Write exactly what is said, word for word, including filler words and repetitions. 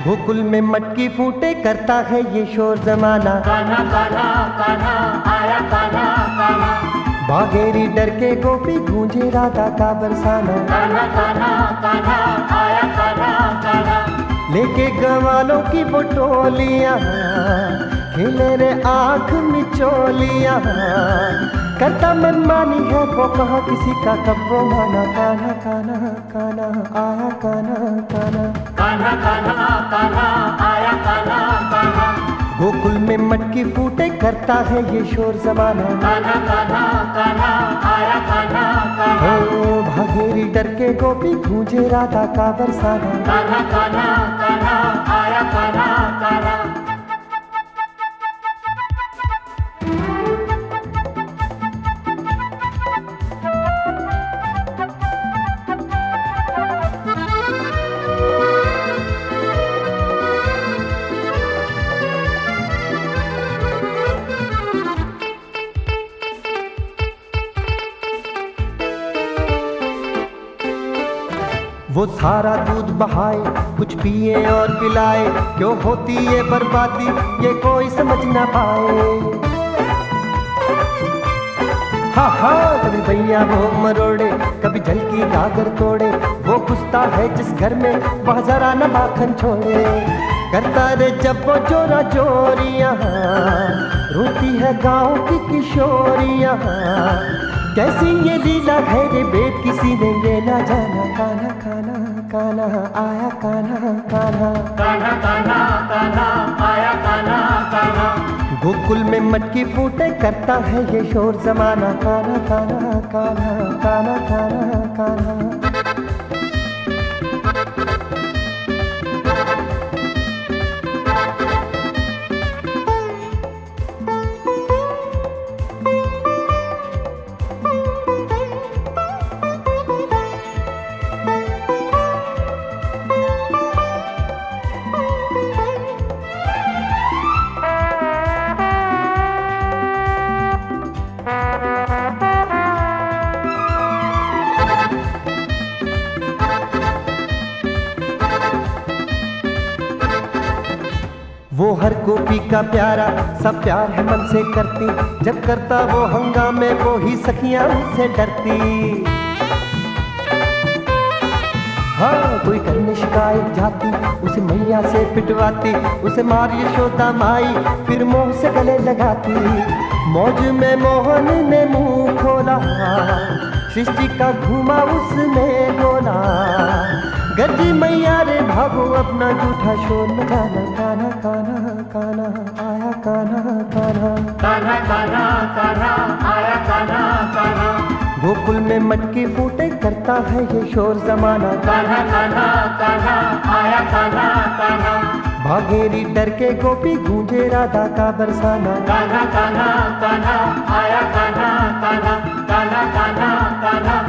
गोकुल में मटकी फूटे करता है ये शोर जमाना। कान्हा कान्हा कान्हा आया कान्हा कान्हा, बाघेरी डर के गोपी गूंजे राधा का बरसाना। कान्हा कान्हा कान्हा आया कान्हा कान्हा, लेके गवालों की वो टोलियां खेले रे आँख मिचोलियां, करता मनमानी है वो कहाँ किसी का कब वो माना। कान्हा कान्हा कान्हा आया कान्हा कान्हा, कान्हा कान्हा कान्हा आया कान्हा कान्हा, गोकुल में मटकी फूटे करता है ये शोर जमाना। कान्हा कान्हा कान्हा आया कान्हा कान्हा, ओ भागेरी डर के गोपी गूंजे राधा का बरसाना। कान्हा कान्हा कान्हा आया कान्हा कान्हा। वो सारा दूध बहाए कुछ पिए और पिलाए, क्यों होती ये बर्बादी ये कोई समझ ना पाए। हाँ हाँ कभी भैया वो मरोड़े कभी झलकी गागर तोड़े, वो घुसता है जिस घर में वह जरा न माखन छोड़े। करता रे जब वो जोरा जोरियां, रोती है गाँव की किशोरियां, कैसी ये लीला है रे बेट किसी ने ये ना जाना। कान्हा कान्हा कान्हा आया कान्हा कान्हा, कान्हा कान्हा कान्हा आया कान्हा कान्हा, गोकुल में मटकी फूटे करता है ये शोर जमाना। कान्हा कान्हा कान्हा कान्हा कान्हा कान्हा। वो हर गोपी का प्यारा सब प्यार है मन से करती, जब करता वो हंगामे वो ही सखियां उससे डरती। हाँ कोई करने शिकायत जाती उसे मैया से पिटवाती, उसे मार यशोदा माई फिर मोह से गले लगाती। मौज में मोहन ने मुंह खोला, सृष्टि का घूमा उसने गोला, गरजी मैया रे भागो अपना झूठा शोर मचाना। कान्हा कान्हा कान्हा आया कान्हा कान्हा, कान्हा कान्हा कान्हा आया कान्हा कान्हा, गोकुल में मटकी फूटे करता है ये शोर जमाना। कान्हा कान्हा कान्हा आया कान्हा कान्हा, भागेरी डर के गोपी गूंजे राधा का बरसाना। कान्हा कान्हा कान्हा आया कान्हा कान्हा, कान्हा कान्हा कान्हा